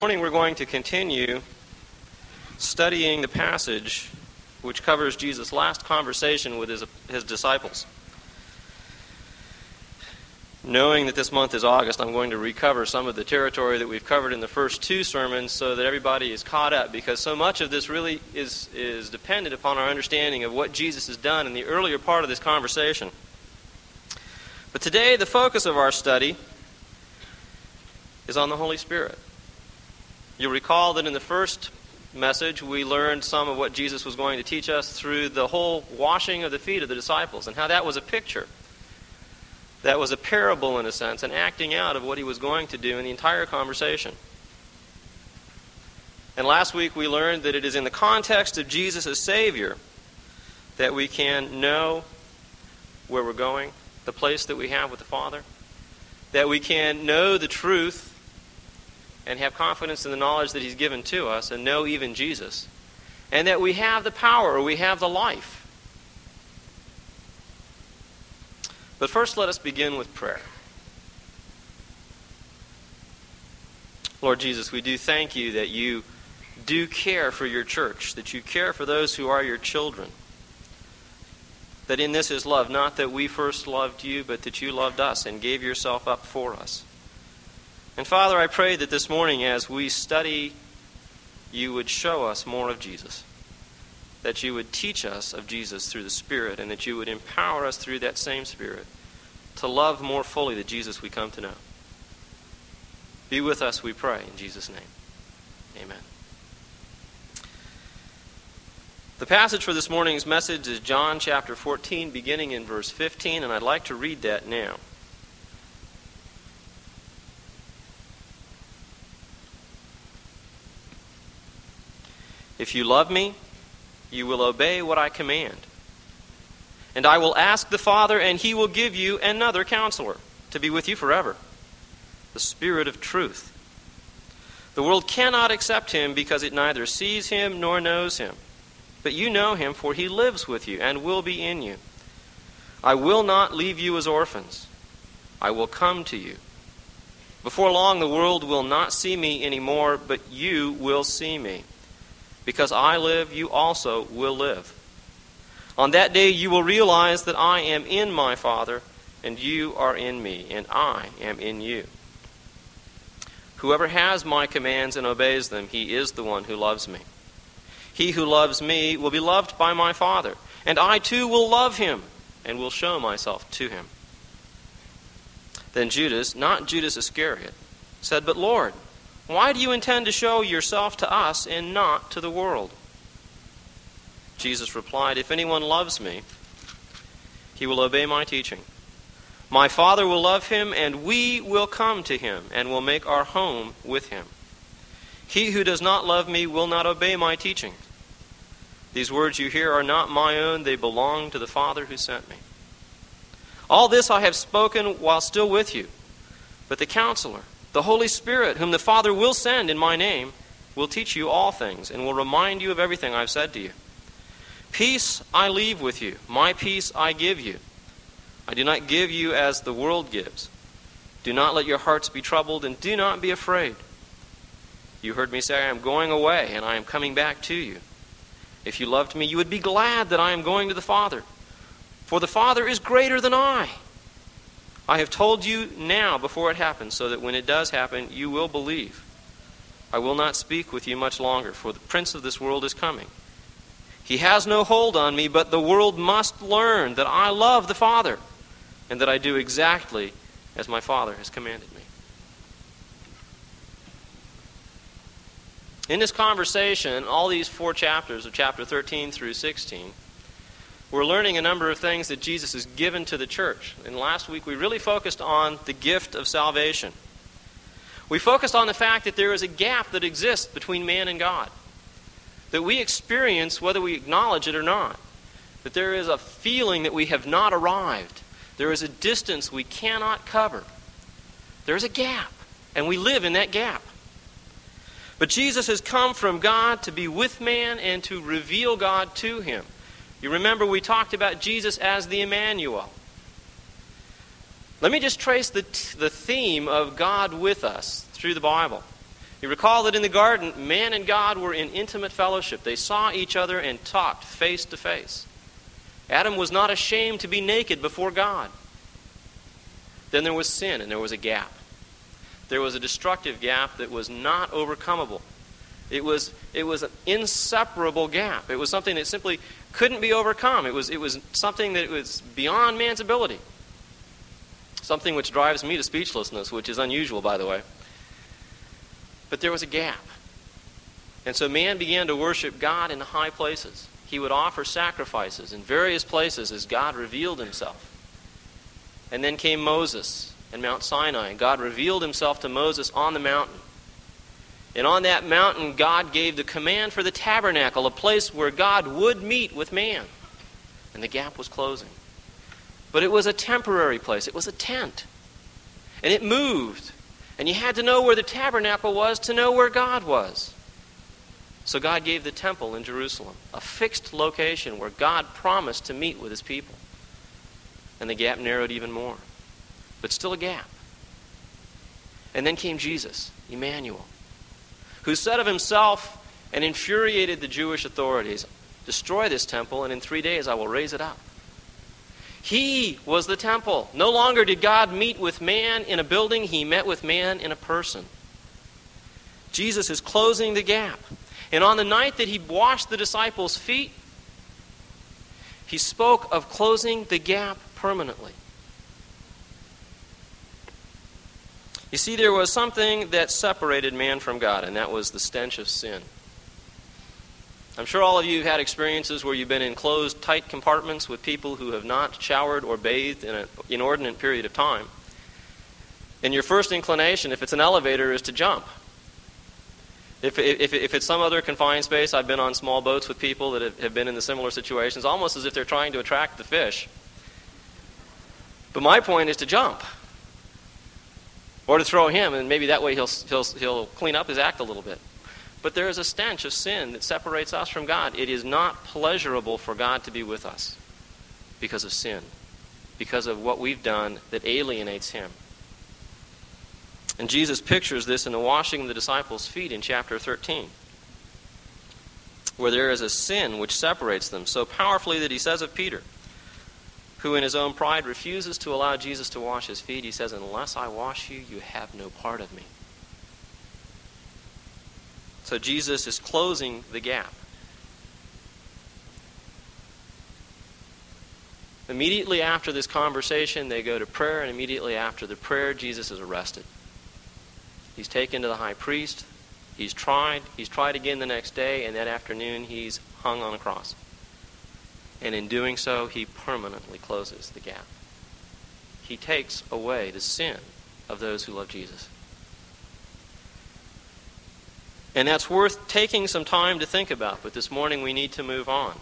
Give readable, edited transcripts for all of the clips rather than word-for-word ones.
This morning we're going to continue studying the passage which covers Jesus' last conversation with his disciples. Knowing that this month is August, I'm going to recover some of the territory that we've covered in the first two sermons so that everybody is caught up, because so much of this really is dependent upon our understanding of what Jesus has done in the earlier part of this conversation. But today the focus of our study is on the Holy Spirit. You'll recall that in the first message we learned some of what Jesus was going to teach us through the whole washing of the feet of the disciples, and how that was a picture. That was a parable, in a sense, an acting out of what he was going to do in the entire conversation. And last week we learned that it is in the context of Jesus as Savior that we can know where we're going, the place that we have with the Father, that we can know the truth and have confidence in the knowledge that he's given to us, and know even Jesus, and that we have the power, or we have the life. But first, let us begin with prayer. Lord Jesus, we do thank you that you do care for your church, that you care for those who are your children, that in this is love, not that we first loved you, but that you loved us and gave yourself up for us. And Father, I pray that this morning as we study, you would show us more of Jesus, that you would teach us of Jesus through the Spirit, and that you would empower us through that same Spirit to love more fully the Jesus we come to know. Be with us, we pray, in Jesus' name. Amen. The passage for this morning's message is John chapter 14, beginning in verse 15, and I'd like to read that now. If you love me, you will obey what I command. And I will ask the Father, and he will give you another counselor to be with you forever, the Spirit of truth. The world cannot accept him because it neither sees him nor knows him. But you know him, for he lives with you and will be in you. I will not leave you as orphans. I will come to you. Before long the world will not see me anymore, but you will see me. Because I live, you also will live. On that day you will realize that I am in my Father, and you are in me, and I am in you. Whoever has my commands and obeys them, he is the one who loves me. He who loves me will be loved by my Father, and I too will love him, and will show myself to him. Then Judas, not Judas Iscariot, said, But Lord, why do you intend to show yourself to us and not to the world? Jesus replied, If anyone loves me, he will obey my teaching. My Father will love him, and we will come to him and will make our home with him. He who does not love me will not obey my teaching. These words you hear are not my own, they belong to the Father who sent me. All this I have spoken while still with you, but the Counselor, the Holy Spirit, whom the Father will send in my name, will teach you all things and will remind you of everything I've said to you. Peace I leave with you. My peace I give you. I do not give you as the world gives. Do not let your hearts be troubled, and do not be afraid. You heard me say, I am going away, and I am coming back to you. If you loved me, you would be glad that I am going to the Father. For the Father is greater than I. I have told you now before it happens, so that when it does happen, you will believe. I will not speak with you much longer, for the prince of this world is coming. He has no hold on me, but the world must learn that I love the Father, and that I do exactly as my Father has commanded me. In this conversation, all these 4 chapters of chapter 13 through 16, we're learning a number of things that Jesus has given to the church. And last week we really focused on the gift of salvation. We focused on the fact that there is a gap that exists between man and God, that we experience whether we acknowledge it or not, that there is a feeling that we have not arrived. There is a distance we cannot cover. There is a gap, and we live in that gap. But Jesus has come from God to be with man and to reveal God to him. You remember we talked about Jesus as the Emmanuel. Let me just trace the theme of God with us through the Bible. You recall that in the garden, man and God were in intimate fellowship. They saw each other and talked face to face. Adam was not ashamed to be naked before God. Then there was sin, and there was a gap. There was a destructive gap that was not overcomable. It was an inseparable gap. It was something that simply couldn't be overcome. It was something that was beyond man's ability. Something which drives me to speechlessness, which is unusual, by the way. But there was a gap. And so man began to worship God in the high places. He would offer sacrifices in various places as God revealed himself. And then came Moses and Mount Sinai. And God revealed himself to Moses on the mountain. And on that mountain, God gave the command for the tabernacle, a place where God would meet with man. And the gap was closing. But it was a temporary place. It was a tent. And it moved. And you had to know where the tabernacle was to know where God was. So God gave the temple in Jerusalem, a fixed location where God promised to meet with his people. And the gap narrowed even more. But still a gap. And then came Jesus, Emmanuel, who said of himself and infuriated the Jewish authorities, "Destroy this temple, and in 3 days I will raise it up." He was the temple. No longer did God meet with man in a building, he met with man in a person. Jesus is closing the gap. And on the night that he washed the disciples' feet, he spoke of closing the gap permanently. You see, there was something that separated man from God, and that was the stench of sin. I'm sure all of you have had experiences where you've been in closed, tight compartments with people who have not showered or bathed in an inordinate period of time. And your first inclination, if it's an elevator, is to jump. If it's some other confined space, I've been on small boats with people that have been in the similar situations, almost as if they're trying to attract the fish. But my point is to jump. Or to throw him, and maybe that way he'll clean up his act a little bit. But there is a stench of sin that separates us from God. It is not pleasurable for God to be with us because of sin, because of what we've done that alienates him. And Jesus pictures this in the washing of the disciples' feet in chapter 13, where there is a sin which separates them so powerfully that he says of Peter, who in his own pride refuses to allow Jesus to wash his feet, he says, "Unless I wash you, you have no part of me." So Jesus is closing the gap. Immediately after this conversation, they go to prayer, and immediately after the prayer, Jesus is arrested. He's taken to the high priest. He's tried again the next day, and that afternoon he's hung on a cross. And in doing so, he permanently closes the gap. He takes away the sin of those who love Jesus. And that's worth taking some time to think about, but this morning we need to move on.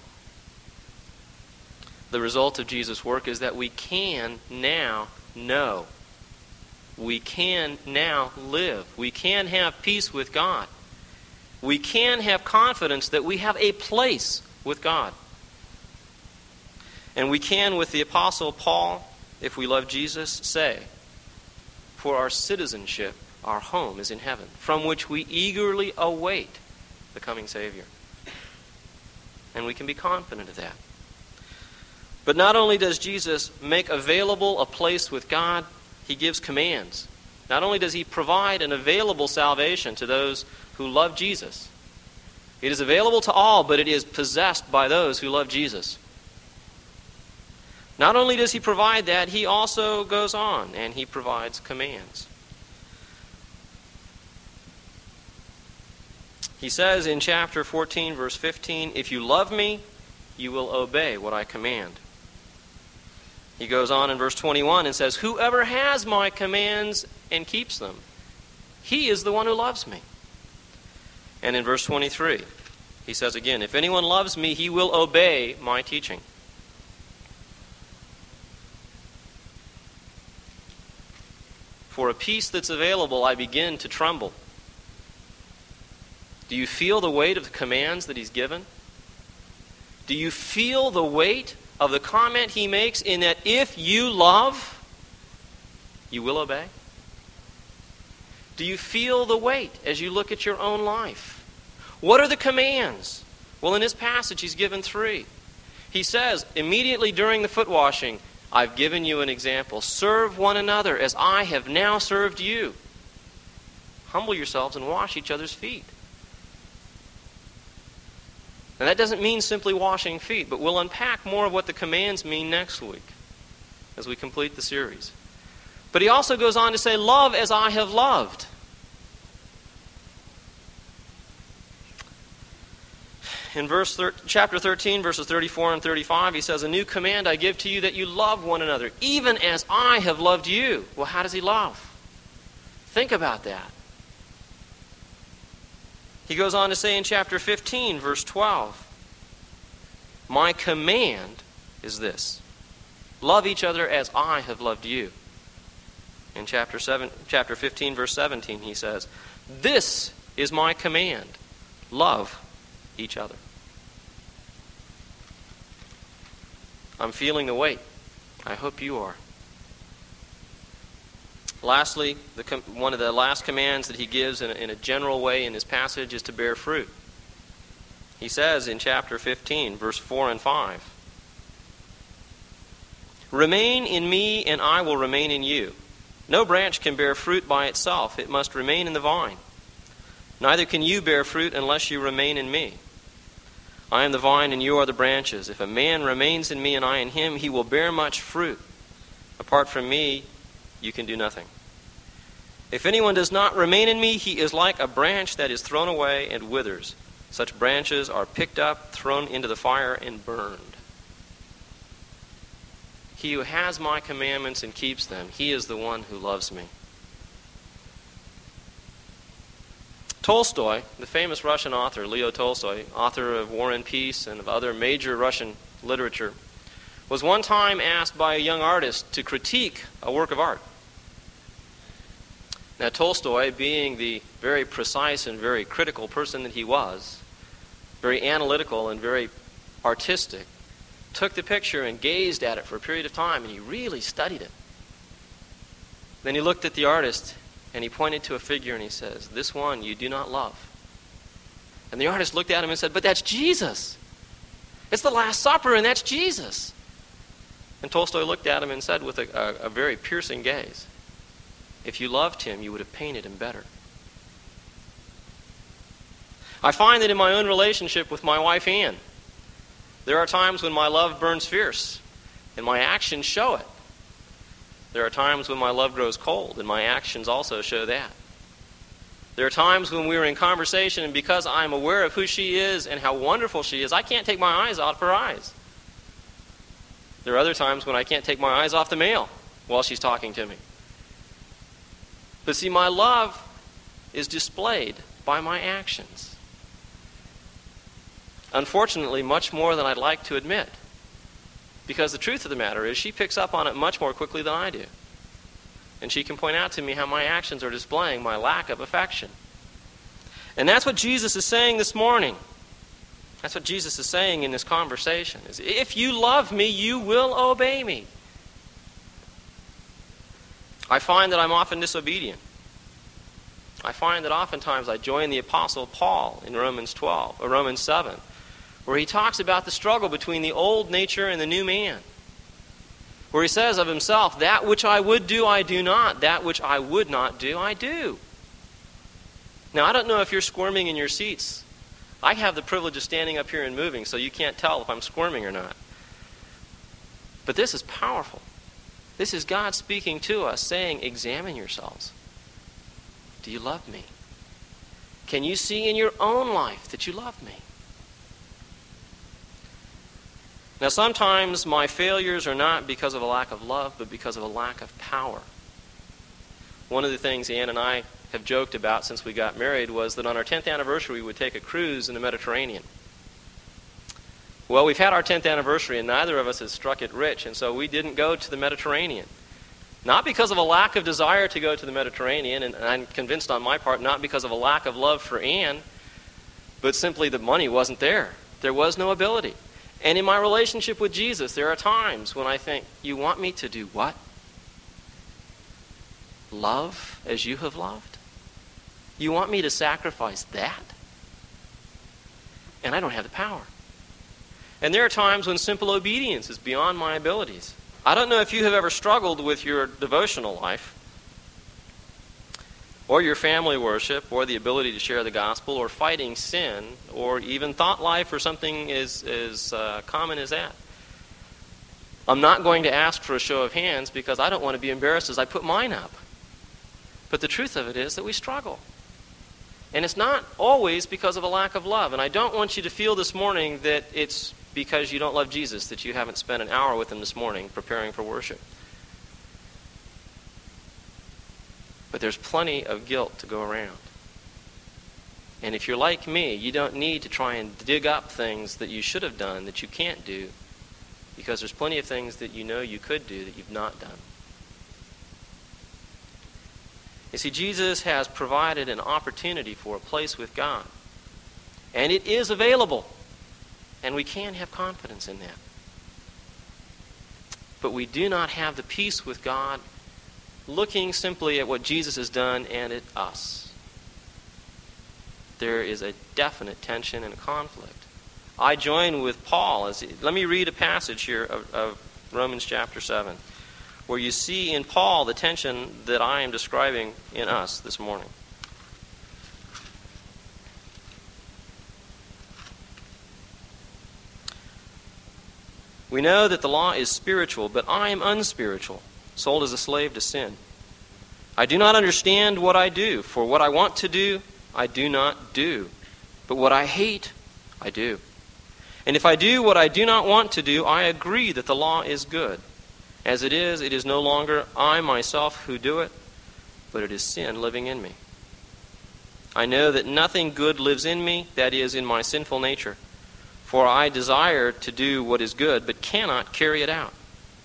The result of Jesus' work is that we can now know. We can now live. We can have peace with God. We can have confidence that we have a place with God. And we can, with the Apostle Paul, if we love Jesus, say, "For our citizenship, our home is in heaven, from which we eagerly await the coming Savior." And we can be confident of that. But not only does Jesus make available a place with God, he gives commands. Not only does he provide an available salvation to those who love Jesus. It is available to all, but it is possessed by those who love Jesus. Not only does he provide that, he also goes on and he provides commands. He says in chapter 14, verse 15, "If you love me, you will obey what I command." He goes on in verse 21 and says, "Whoever has my commands and keeps them, he is the one who loves me." And in verse 23, he says again, "If anyone loves me, he will obey my teaching." For a peace that's available, I begin to tremble. Do you feel the weight of the commands that he's given? Do you feel the weight of the comment he makes in that if you love, you will obey? Do you feel the weight as you look at your own life? What are the commands? Well, in this passage, he's given 3. He says, immediately during the foot washing, I've given you an example. Serve one another as I have now served you. Humble yourselves and wash each other's feet. And that doesn't mean simply washing feet, but we'll unpack more of what the commands mean next week as we complete the series. But he also goes on to say, love as I have loved. In chapter 13, verses 34 and 35, he says, a new command I give to you, that you love one another, even as I have loved you. Well, how does he love? Think about that. He goes on to say in chapter 15, verse 12, my command is this, love each other as I have loved you. In chapter 15, verse 17, he says, this is my command, love each other. I'm feeling the weight. I hope you are. Lastly, one of the last commands that he gives in a general way in this passage is to bear fruit. He says in chapter 15, verse 4 and 5, remain in me and I will remain in you. No branch can bear fruit by itself. It must remain in the vine. Neither can you bear fruit unless you remain in me. I am the vine and you are the branches. If a man remains in me and I in him, he will bear much fruit. Apart from me, you can do nothing. If anyone does not remain in me, he is like a branch that is thrown away and withers. Such branches are picked up, thrown into the fire, and burned. He who has my commandments and keeps them, he is the one who loves me. Tolstoy, the famous Russian author, Leo Tolstoy, author of War and Peace and of other major Russian literature, was one time asked by a young artist to critique a work of art. Now, Tolstoy, being the very precise and very critical person that he was, very analytical and very artistic, took the picture and gazed at it for a period of time, and he really studied it. Then he looked at the artist, and he pointed to a figure, and he says, this one you do not love. And the artist looked at him and said, but that's Jesus. It's the Last Supper, and that's Jesus. And Tolstoy looked at him and said with a very piercing gaze, if you loved him, you would have painted him better. I find that in my own relationship with my wife, Ann, there are times when my love burns fierce, and my actions show it. There are times when my love grows cold, and my actions also show that. There are times when we're in conversation, and because I'm aware of who she is and how wonderful she is, I can't take my eyes off her eyes. There are other times when I can't take my eyes off the mail while she's talking to me. But see, my love is displayed by my actions. Unfortunately, much more than I'd like to admit. Because the truth of the matter is, she picks up on it much more quickly than I do. And she can point out to me how my actions are displaying my lack of affection. And that's what Jesus is saying this morning. That's what Jesus is saying in this conversation. Is, if you love me, you will obey me. I find that I'm often disobedient. I find that oftentimes I join the Apostle Paul in Romans 7, where he talks about the struggle between the old nature and the new man. Where he says of himself, that which I would do, I do not. That which I would not do, I do. Now, I don't know if you're squirming in your seats. I have the privilege of standing up here and moving, so you can't tell if I'm squirming or not. But this is powerful. This is God speaking to us, saying, examine yourselves. Do you love me? Can you see in your own life that you love me? Now, sometimes my failures are not because of a lack of love, but because of a lack of power. One of the things Ann and I have joked about since we got married was that on our 10th anniversary, we would take a cruise in the Mediterranean. Well, we've had our 10th anniversary, and neither of us has struck it rich, and so we didn't go to the Mediterranean. Not because of a lack of desire to go to the Mediterranean, and I'm convinced on my part, not because of a lack of love for Ann, but simply the money wasn't there. There was no ability. And in my relationship with Jesus, there are times when I think, you want me to do what? Love as you have loved? You want me to sacrifice that? And I don't have the power. And there are times when simple obedience is beyond my abilities. I don't know if you have ever struggled with your devotional life, or your family worship, or the ability to share the gospel, or fighting sin, or even thought life, or something as common as that. I'm not going to ask for a show of hands because I don't want to be embarrassed as I put mine up. But the truth of it is that we struggle. And it's not always because of a lack of love. And I don't want you to feel this morning that it's because you don't love Jesus that you haven't spent an hour with him this morning preparing for worship. But there's plenty of guilt to go around. And if you're like me, you don't need to try and dig up things that you should have done that you can't do, because there's plenty of things that you know you could do that you've not done. You see, Jesus has provided an opportunity for a place with God. And it is available. And we can have confidence in that. But we do not have the peace with God looking simply at what Jesus has done and at us. There is a definite tension and a conflict. I join with Paul. Let me read a passage here of Romans chapter 7, where you see in Paul the tension that I am describing in us this morning. We know that the law is spiritual, but I am unspiritual, sold as a slave to sin. I do not understand what I do, for what I want to do, I do not do. But what I hate, I do. And if I do what I do not want to do, I agree that the law is good. As it is no longer I myself who do it, but it is sin living in me. I know that nothing good lives in me, that is, in my sinful nature. For I desire to do what is good, but cannot carry it out.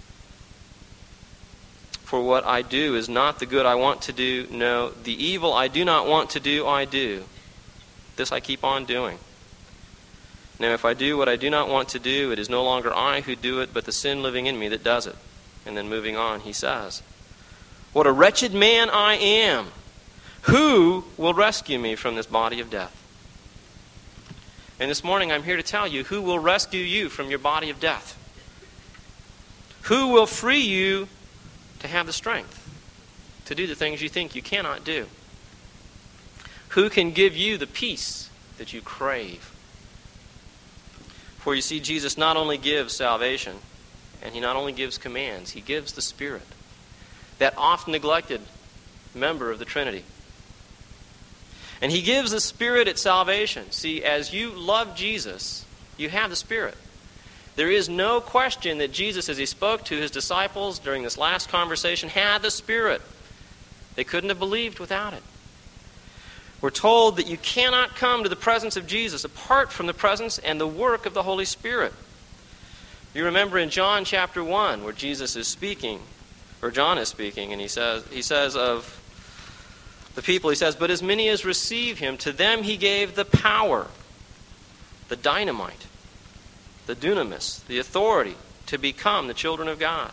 For what I do is not the good I want to do. No, the evil I do not want to do, I do. This I keep on doing. Now, if I do what I do not want to do, it is no longer I who do it, but the sin living in me that does it. And then moving on, he says, what a wretched man I am! Who will rescue me from this body of death? And this morning I'm here to tell you who will rescue you from your body of death. Who will free you to have the strength to do the things you think you cannot do? Who can give you the peace that you crave? For you see, Jesus not only gives salvation, and he not only gives commands, he gives the Spirit, that oft neglected member of the Trinity. And he gives the Spirit at salvation. See, as you love Jesus, you have the Spirit. There is no question that Jesus, as he spoke to his disciples during this last conversation, had the Spirit. They couldn't have believed without it. We're told that you cannot come to the presence of Jesus apart from the presence and the work of the Holy Spirit. You remember in John chapter 1 where Jesus is speaking, or John is speaking, and he says of the people, he says, but as many as receive him, to them he gave the power, the dynamite, the dunamis, the authority to become the children of God.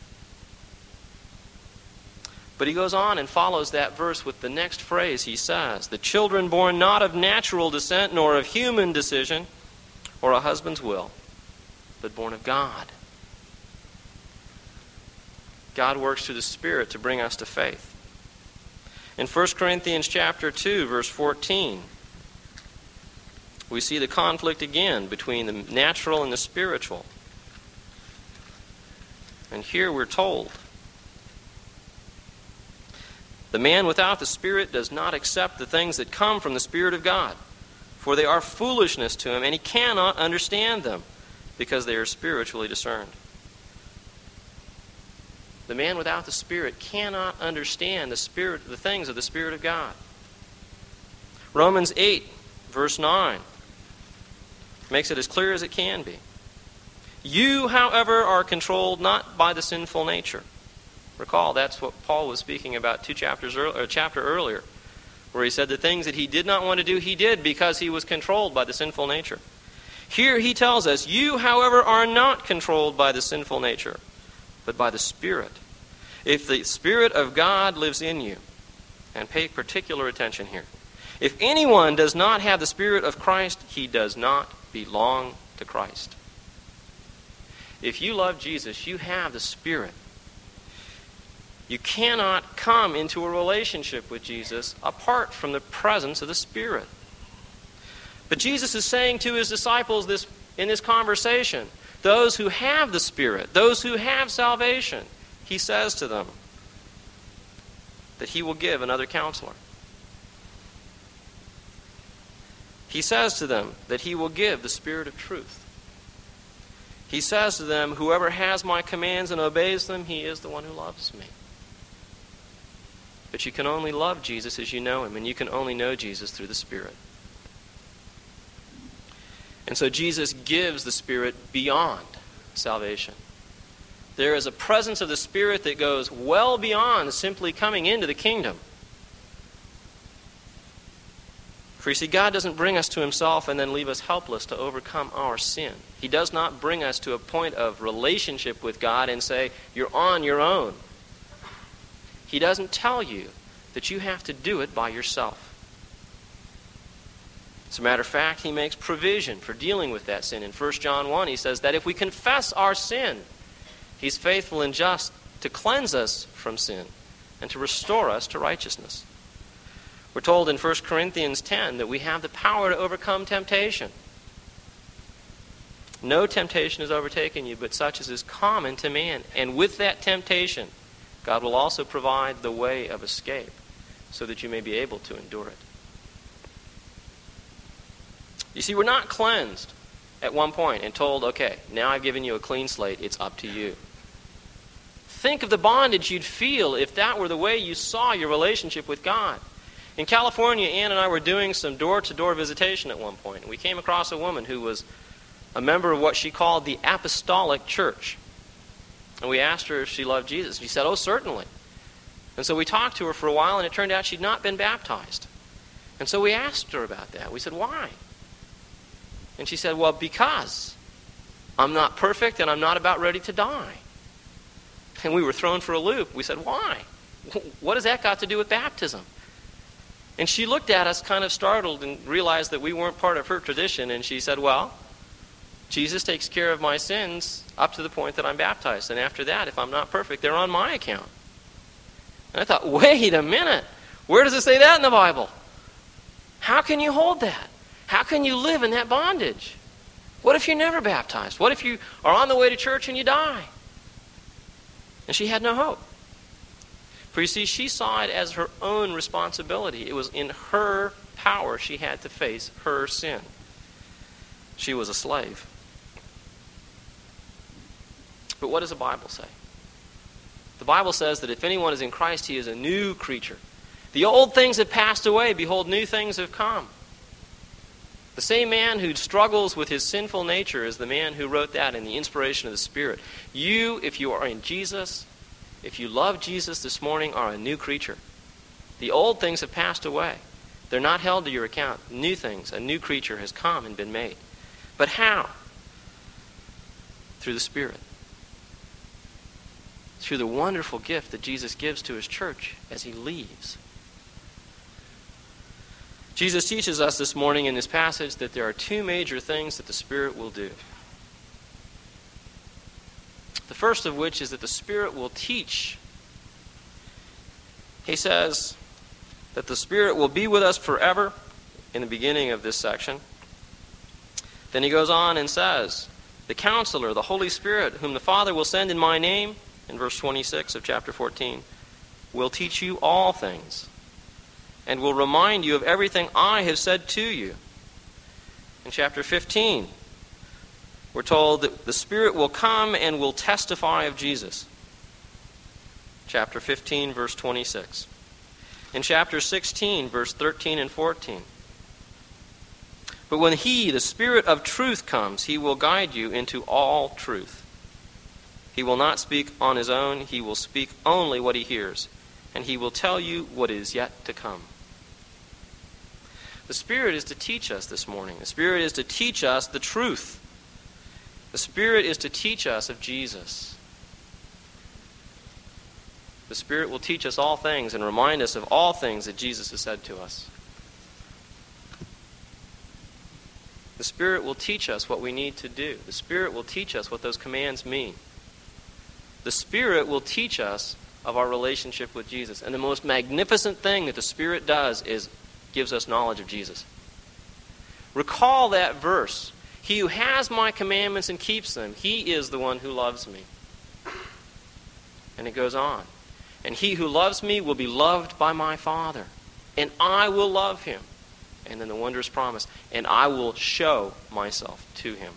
But he goes on and follows that verse with the next phrase. He says, the children born not of natural descent, nor of human decision, or a husband's will, but born of God. God works through the Spirit to bring us to faith. In 1 Corinthians chapter 2, verse 14, we see the conflict again between the natural and the spiritual. And here we're told, the man without the Spirit does not accept the things that come from the Spirit of God, for they are foolishness to him, and he cannot understand them, because they are spiritually discerned. The man without the Spirit cannot understand the things of the Spirit of God. Romans 8, verse 9, makes it as clear as it can be. You, however, are controlled not by the sinful nature. Recall, that's what Paul was speaking about a chapter earlier, where he said the things that he did not want to do, he did because he was controlled by the sinful nature. Here he tells us, you, however, are not controlled by the sinful nature, but by the Spirit. If the Spirit of God lives in you, and pay particular attention here, If anyone does not have the Spirit of Christ, he does not belong to Christ. If you love Jesus, you have the Spirit. You cannot come into a relationship with Jesus apart from the presence of the Spirit. But Jesus is saying to his disciples in this conversation, those who have the Spirit, those who have salvation, he says to them that he will give another counselor. He says to them that he will give the Spirit of truth. He says to them, whoever has my commands and obeys them, he is the one who loves me. But you can only love Jesus as you know him, and you can only know Jesus through the Spirit. And so Jesus gives the Spirit beyond salvation. There is a presence of the Spirit that goes well beyond simply coming into the kingdom. For you see, God doesn't bring us to himself and then leave us helpless to overcome our sin. He does not bring us to a point of relationship with God and say, you're on your own. He doesn't tell you that you have to do it by yourself. As a matter of fact, he makes provision for dealing with that sin. In 1 John 1, he says that if we confess our sin, he's faithful and just to cleanse us from sin and to restore us to righteousness. We're told in 1 Corinthians 10 that we have the power to overcome temptation. No temptation has overtaken you, but such as is common to man. And with that temptation, God will also provide the way of escape so that you may be able to endure it. You see, we're not cleansed at one point and told, okay, now I've given you a clean slate, it's up to you. Think of the bondage you'd feel if that were the way you saw your relationship with God. In California, Ann and I were doing some door-to-door visitation at one point, and we came across a woman who was a member of what she called the Apostolic Church. And we asked her if she loved Jesus. She said, oh, certainly. And so we talked to her for a while, and it turned out she'd not been baptized. And so we asked her about that. We said, why? And she said, well, because I'm not perfect and I'm not about ready to die. And we were thrown for a loop. We said, why? What has that got to do with baptism? And she looked at us kind of startled and realized that we weren't part of her tradition. And she said, well, Jesus takes care of my sins up to the point that I'm baptized. And after that, if I'm not perfect, they're on my account. And I thought, wait a minute. Where does it say that in the Bible? How can you hold that? How can you live in that bondage? What if you're never baptized? What if you are on the way to church and you die? And she had no hope. For you see, she saw it as her own responsibility. It was in her power she had to face her sin. She was a slave. But what does the Bible say? The Bible says that if anyone is in Christ, he is a new creature. The old things have passed away. Behold, new things have come. The same man who struggles with his sinful nature is the man who wrote that in the inspiration of the Spirit. You, if you are in Jesus, if you love Jesus this morning, are a new creature. The old things have passed away. They're not held to your account. New things, a new creature has come and been made. But how? Through the Spirit. Through the wonderful gift that Jesus gives to his church as he leaves. Jesus teaches us this morning in this passage that there are two major things that the Spirit will do. The first of which is that the Spirit will teach. He says that the Spirit will be with us forever in the beginning of this section. Then he goes on and says, the Counselor, the Holy Spirit, whom the Father will send in my name, in verse 26 of chapter 14, will teach you all things and will remind you of everything I have said to you. In chapter 15, we're told that the Spirit will come and will testify of Jesus. Chapter 15, verse 26. In chapter 16, verse 13 and 14. But when he, the Spirit of truth, comes, he will guide you into all truth. He will not speak on his own. He will speak only what he hears, and he will tell you what is yet to come. The Spirit is to teach us this morning. The Spirit is to teach us the truth. The Spirit is to teach us of Jesus. The Spirit will teach us all things and remind us of all things that Jesus has said to us. The Spirit will teach us what we need to do. The Spirit will teach us what those commands mean. The Spirit will teach us of our relationship with Jesus. And the most magnificent thing that the Spirit does is gives us knowledge of Jesus. Recall that verse. He who has my commandments and keeps them, he is the one who loves me. And it goes on. And he who loves me will be loved by my Father, and I will love him. And then the wondrous promise, and I will show myself to him.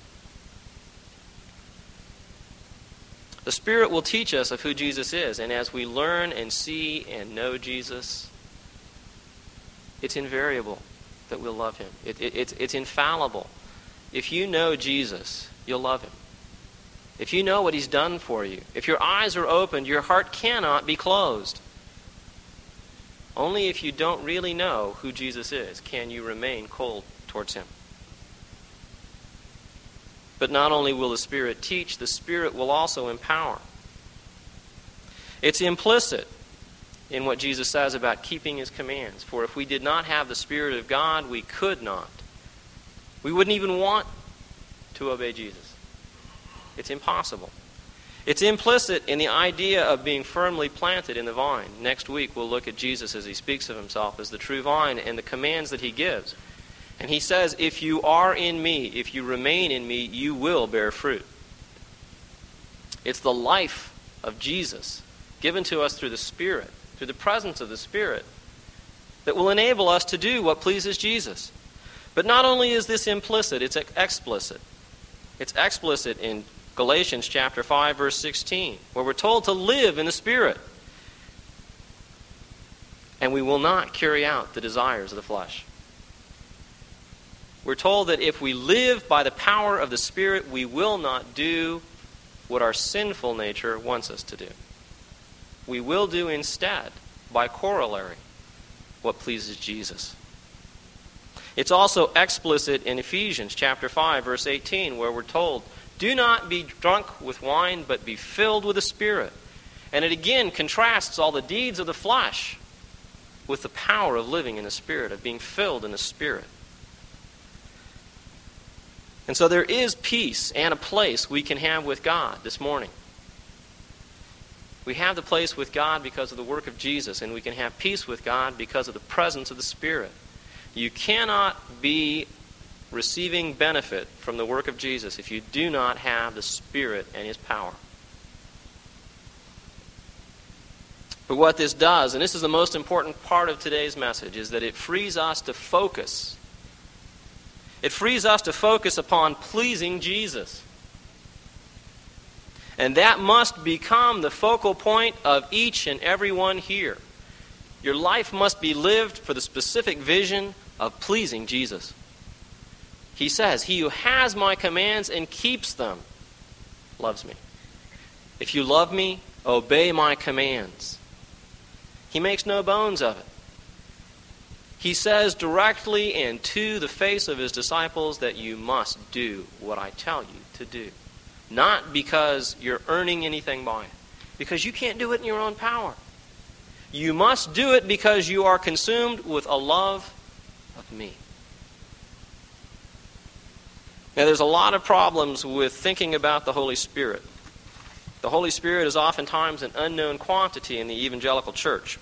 The Spirit will teach us of who Jesus is, and as we learn and see and know Jesus, it's invariable that we'll love him. It's infallible. If you know Jesus, you'll love him. If you know what he's done for you, if your eyes are opened, your heart cannot be closed. Only if you don't really know who Jesus is can you remain cold towards him. But not only will the Spirit teach, the Spirit will also empower. It's implicit in what Jesus says about keeping his commands. For if we did not have the Spirit of God, we could not. We wouldn't even want to obey Jesus. It's impossible. It's implicit in the idea of being firmly planted in the vine. Next week we'll look at Jesus as he speaks of himself as the true vine and the commands that he gives. And he says, if you are in me, if you remain in me, you will bear fruit. It's the life of Jesus given to us through the Spirit, through the presence of the Spirit, that will enable us to do what pleases Jesus. But not only is this implicit, it's explicit. It's explicit in Galatians chapter 5, verse 16, where we're told to live in the Spirit. And we will not carry out the desires of the flesh. We're told that if we live by the power of the Spirit, we will not do what our sinful nature wants us to do. We will do instead, by corollary, what pleases Jesus. It's also explicit in Ephesians chapter 5, verse 18, where we're told, do not be drunk with wine, but be filled with the Spirit. And it again contrasts all the deeds of the flesh with the power of living in the Spirit, of being filled in the Spirit. And so there is peace and a place we can have with God this morning. We have the place with God because of the work of Jesus, and we can have peace with God because of the presence of the Spirit. You cannot be receiving benefit from the work of Jesus if you do not have the Spirit and his power. But what this does, and this is the most important part of today's message, is that it frees us to focus. It frees us to focus upon pleasing Jesus. And that must become the focal point of each and every one here. Your life must be lived for the specific vision of pleasing Jesus. He says, he who has my commands and keeps them loves me. If you love me, obey my commands. He makes no bones of it. He says directly and to the face of his disciples that you must do what I tell you to do. Not because you're earning anything by it. Because you can't do it in your own power. You must do it because you are consumed with a love of me. Now, there's a lot of problems with thinking about the Holy Spirit. The Holy Spirit is oftentimes an unknown quantity in the evangelical church.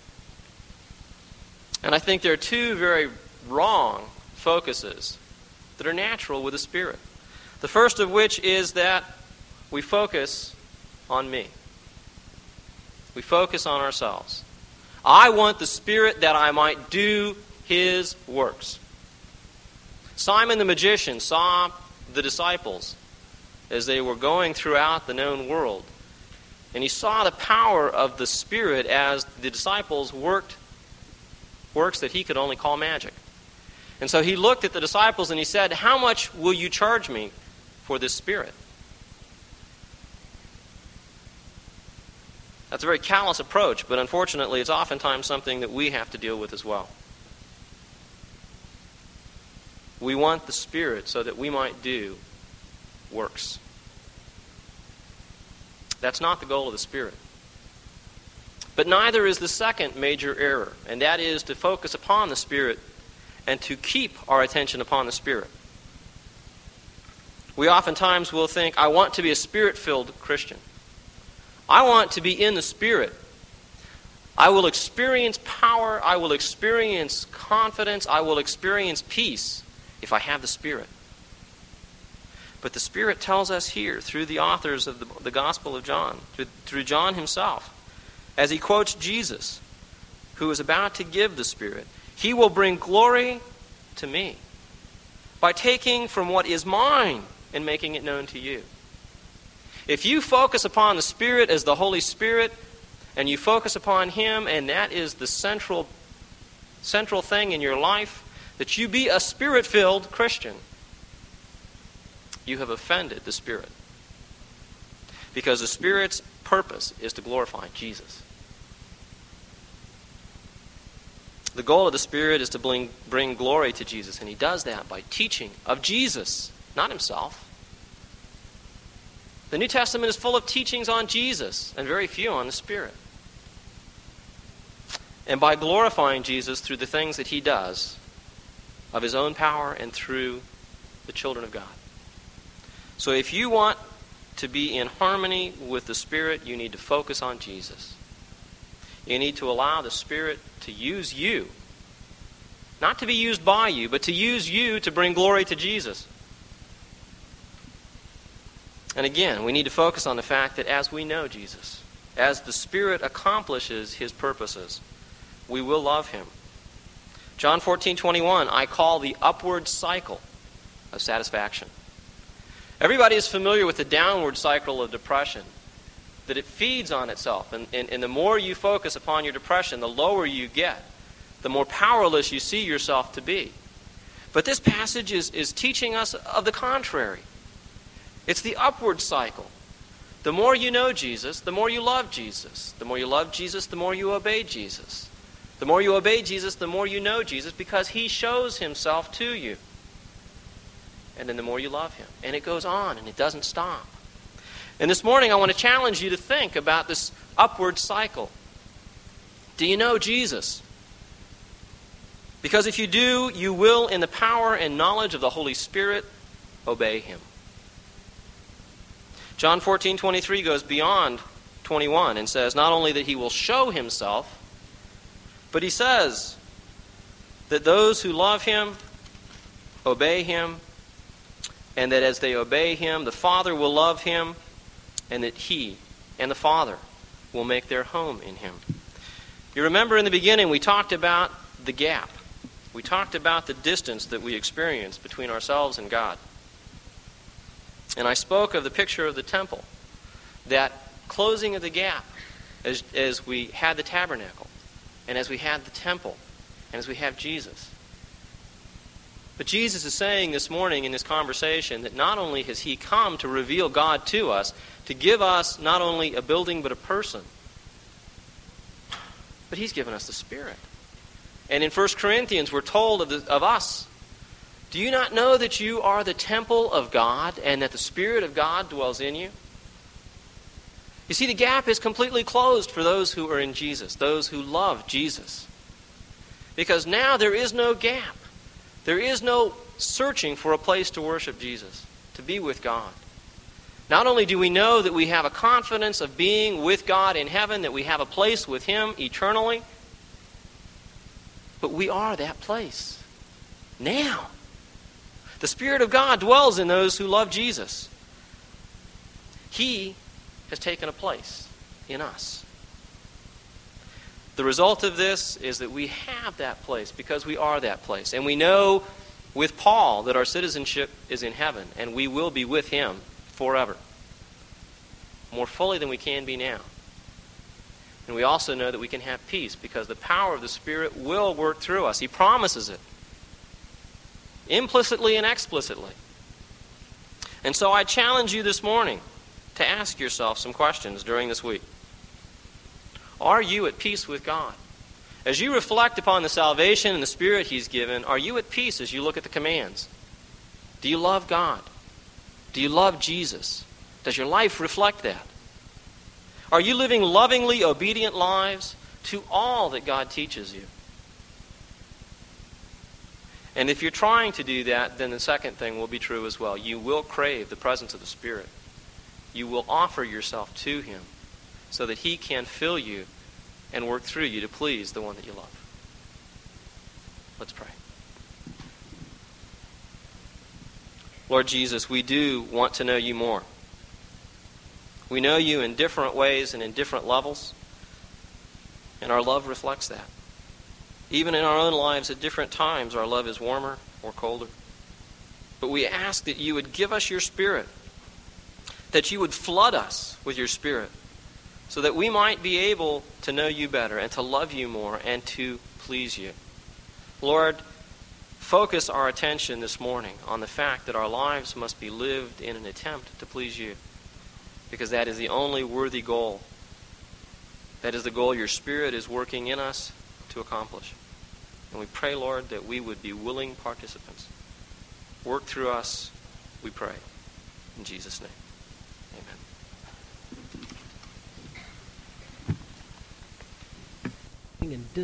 And I think there are two very wrong focuses that are natural with the Spirit. The first of which is that we focus on me. We focus on ourselves. I want the Spirit that I might do his works. Simon the magician saw the disciples as they were going throughout the known world. And he saw the power of the Spirit as the disciples worked works that he could only call magic. And so he looked at the disciples and he said, how much will you charge me for this Spirit? That's a very callous approach, but unfortunately it's oftentimes something that we have to deal with as well. We want the Spirit so that we might do works. That's not the goal of the Spirit. But neither is the second major error, and that is to focus upon the Spirit and to keep our attention upon the Spirit. We oftentimes will think, I want to be a Spirit-filled Christian. I want to be in the Spirit. I will experience power. I will experience confidence. I will experience peace if I have the Spirit. But the Spirit tells us here, through the authors of the Gospel of John, through John himself, as he quotes Jesus, who is about to give the Spirit, he will bring glory to me by taking from what is mine and making it known to you. If you focus upon the Spirit as the Holy Spirit, and you focus upon Him, and that is the central thing in your life, that you be a Spirit-filled Christian, you have offended the Spirit. Because the Spirit's purpose is to glorify Jesus. The goal of the Spirit is to bring glory to Jesus, and He does that by teaching of Jesus, not Himself. The New Testament is full of teachings on Jesus, and very few on the Spirit. And by glorifying Jesus through the things that He does, of His own power and through the children of God. So if you want to be in harmony with the Spirit, you need to focus on Jesus. You need to allow the Spirit to use you. Not to be used by you, but to use you to bring glory to Jesus. And again, we need to focus on the fact that as we know Jesus, as the Spirit accomplishes His purposes, we will love Him. John 14:21, I call the upward cycle of satisfaction. Everybody is familiar with the downward cycle of depression, that it feeds on itself. And the more you focus upon your depression, the lower you get, the more powerless you see yourself to be. But this passage is teaching us of the contrary. It's the upward cycle. The more you know Jesus, the more you love Jesus. The more you love Jesus, the more you obey Jesus. The more you obey Jesus, the more you know Jesus, because He shows Himself to you. And then the more you love Him. And it goes on, and it doesn't stop. And this morning I want to challenge you to think about this upward cycle. Do you know Jesus? Because if you do, you will, in the power and knowledge of the Holy Spirit, obey Him. John 14:23 goes beyond 21 and says not only that He will show Himself, but He says that those who love Him obey Him, and that as they obey Him, the Father will love Him, and that He and the Father will make their home in Him. You remember in the beginning we talked about the gap. We talked about the distance that we experience between ourselves and God. And I spoke of the picture of the temple, that closing of the gap as we had the tabernacle, and as we had the temple, and as we have Jesus. But Jesus is saying this morning in this conversation that not only has He come to reveal God to us, to give us not only a building but a person, but He's given us the Spirit. And in 1 Corinthians we're told of us, do you not know that you are the temple of God and that the Spirit of God dwells in you? You see, the gap is completely closed for those who are in Jesus, those who love Jesus. Because now there is no gap. There is no searching for a place to worship Jesus, to be with God. Not only do we know that we have a confidence of being with God in heaven, that we have a place with Him eternally, but we are that place now. The Spirit of God dwells in those who love Jesus. He has taken a place in us. The result of this is that we have that place because we are that place. And we know with Paul that our citizenship is in heaven and we will be with Him forever. More fully than we can be now. And we also know that we can have peace because the power of the Spirit will work through us. He promises it. Implicitly and explicitly. And so I challenge you this morning to ask yourself some questions during this week. Are you at peace with God? As you reflect upon the salvation and the Spirit He's given, are you at peace as you look at the commands? Do you love God? Do you love Jesus? Does your life reflect that? Are you living lovingly obedient lives to all that God teaches you? And if you're trying to do that, then the second thing will be true as well. You will crave the presence of the Spirit. You will offer yourself to Him so that He can fill you and work through you to please the one that you love. Let's pray. Lord Jesus, we do want to know you more. We know you in different ways and in different levels, and our love reflects that. Even in our own lives at different times, our love is warmer or colder. But we ask that you would give us your Spirit, that you would flood us with your Spirit, so that we might be able to know you better and to love you more and to please you. Lord, focus our attention this morning on the fact that our lives must be lived in an attempt to please you, because that is the only worthy goal. That is the goal your Spirit is working in us to accomplish. And we pray, Lord, that we would be willing participants. Work through us, we pray. In Jesus' name, amen.